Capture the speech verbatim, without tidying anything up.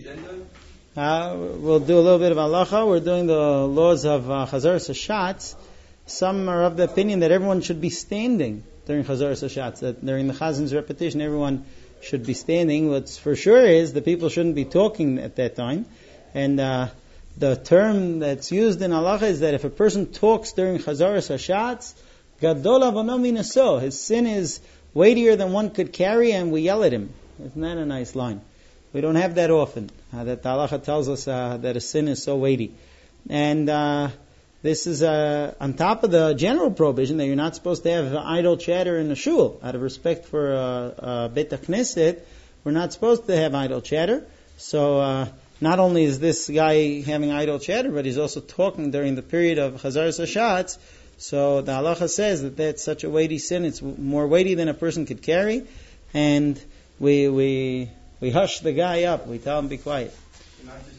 agenda? Uh, we'll do a little bit of halacha. We're doing the laws of uh, Chazaras Hashatz. Some are of the opinion that everyone should be standing during Chazaras Hashatz, that during the Chazin's repetition everyone should be standing. What's for sure is the people shouldn't be talking at that time. And uh, the term that's used in halacha is that if a person talks during Chazaras Hashatz, Gadol avono minaso, his sin is weightier than one could carry, and we yell at him. Isn't that a nice line? We don't have that often, uh, that the halacha tells us uh, that a sin is so weighty. And uh, this is uh, on top of the general prohibition that you're not supposed to have idle chatter in a shul. Out of respect for uh, uh, Beit HaKnesset, we're not supposed to have idle chatter. So uh, not only is this guy having idle chatter, but he's also talking during the period of Chazaras Hashatz. So the halacha says that that's such a weighty sin, it's more weighty than a person could carry. And we we we hush the guy up, we tell him be quiet.